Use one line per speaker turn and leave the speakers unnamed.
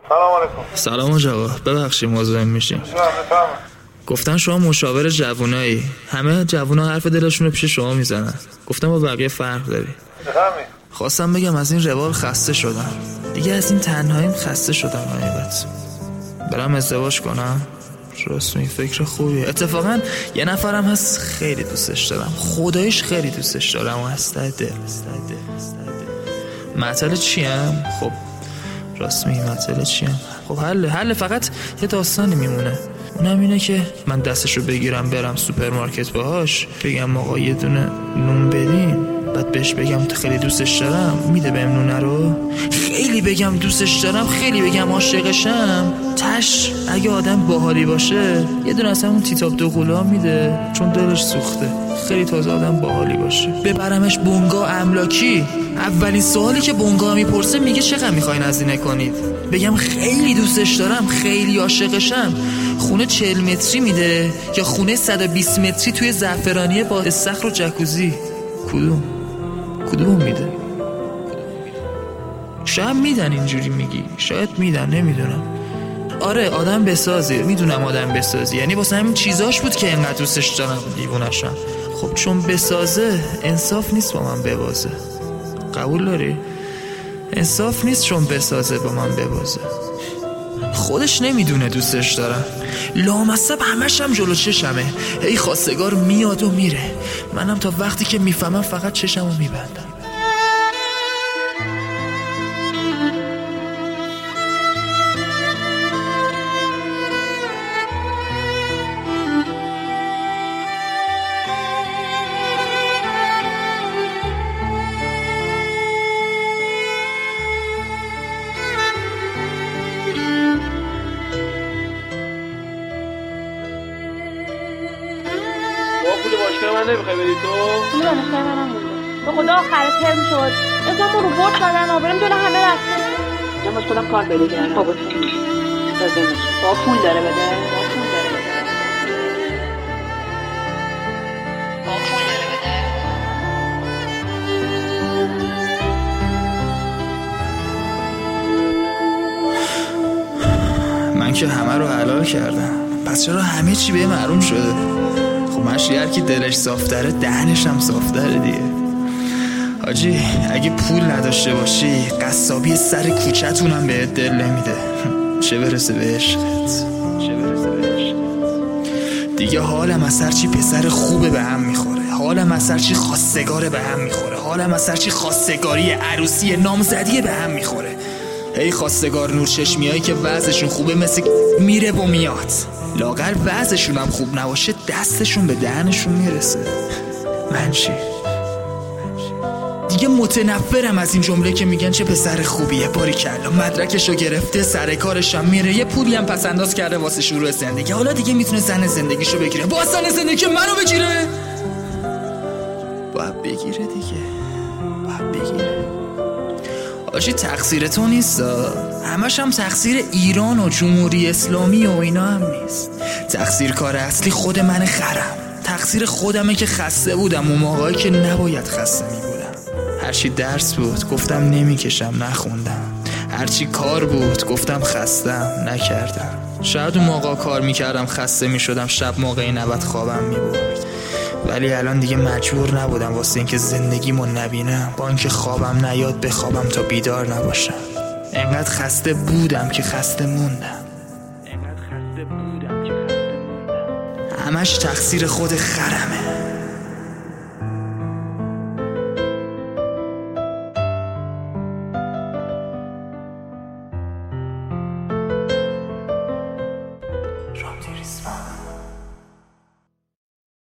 سلام علیکم.
سلام آقا، ببخشید مزاحم میشیم. گفتن شما مشاور جوونایی، همه جوونا حرف دلشون رو پیش شما میزنن. گفتم با بقیه فرق داری. خواستم بگم از این روال خسته شدم دیگه، از این تنهاییم خسته شدم. حقیقت برام ازدواج کنم راست این فکر خوبیه. اتفاقا یه نفرم هست خیلی دوستش دارم، خدایش خیلی دوستش دارم و هسته دل. معطل چیم؟ خب راست میگی معطل چیم؟ خب حل فقط یه داستانی میمونه، اونم اینه که من دستشو بگیرم برم سوپرمارکت باهاش بگم آقا یه دونه نون بدین، بعد بهش بگم خیلی دوستش دارم، میده بهم نونه رو، خیلی بگم دوستش دارم، خیلی بگم عاشقشم، تش اگه آدم باحالی باشه یه دونه از همون تیتاب دوقلوها میده چون دلش سوخته، خیلی تازه آدم باحالی باشه. ببرمش بونگا املاکی، اولین سوالی که بونگا میپرسه میگه چقدر میخواین هزینه کنید، بگم خیلی دوستش دارم، خیلی عاشقشم، خونه 40 متری میده یا خونه 120 متری توی زعفرانیه با استخر و جکوزی؟ کدوم میده؟ شاید میدن اینجوری میگی، شاید میدن، نمیدونم. آره آدم بسازی، میدونم آدم بسازی، یعنی واسه همین چیزاش بود که اینقدر دوستش دارم دیوونشم. خب چون بسازه انصاف نیست با من ببازه، قبول داری؟ انصاف نیست چون بسازه با من ببازه. خودش نمیدونه دوستش دارم، لامصب همش هم جلو چشمه، هی خواستگار میاد و میره، منم تا وقتی که میفهمم فقط چشمو میبندم.
پول باشگاه من نمیخوای بدی تو؟
پول دانشگاه منم مونده. به خدا آخر ترم شد. اسممو رو برد دادن آبرم جلو همه رفته.
من باش خودم کار پیدا کردم. بابا لازمش. با پول داره بده.
من که همه رو حلال کردم، پس چرا همه چی به محروم شده؟ خب من هر کی دلش صافتره دهنش هم صافتره دیگه. حاجی اگه پول نداشته باشی قصابی سر کوچه‌تونم بهت دل نمیده، چه برسه به عشقت. دیگه حالم از هرچی پسر خوبه به هم میخوره، حالم از هرچی خواستگاره به هم میخوره، حالم از هرچی خواستگاری عروسی نامزدی به هم میخوره. هی خواستگار نور چشمیایی که وضعشون خوبه مثل میره و میاد، لاغر وضعشون هم خوب نباشه دستشون به دهنشون میرسه. من چی؟ دیگه متنفرم از این جمله که میگن چه پسر خوبیه، باریکلا مدرکشو گرفته سر کارش هم میره، یه پولی هم پس انداز کرده واسه شروع زندگی، حالا دیگه میتونه زن زندگیشو بگیره. با زن زندگی منو بگیره؟ باید بگیره دیگه، باید بگیره. آجی تقصیر تو نیست، همش هم تقصیر ایران و جمهوری اسلامی و اینا هم نیست. تقصیر کار اصلی خود من خرم، تقصیر خودمه که خسته بودم اون موقعی که نباید خسته می بودم. هرچی درس بود گفتم نمیکشم نخوندم، هرچی کار بود گفتم خستم نکردم. شاید اون موقع کار میکردم خسته میشدم، شب موقعی نباید خوابم میبرد، ولی الان دیگه مجبور نبودم واسه اینکه زندگیمو نبینم، با اینکه خوابم نیاد بخوابم تا بیدار نباشم. انقدر خسته بودم که خسته موندم. همش تقصیر خود خرمه.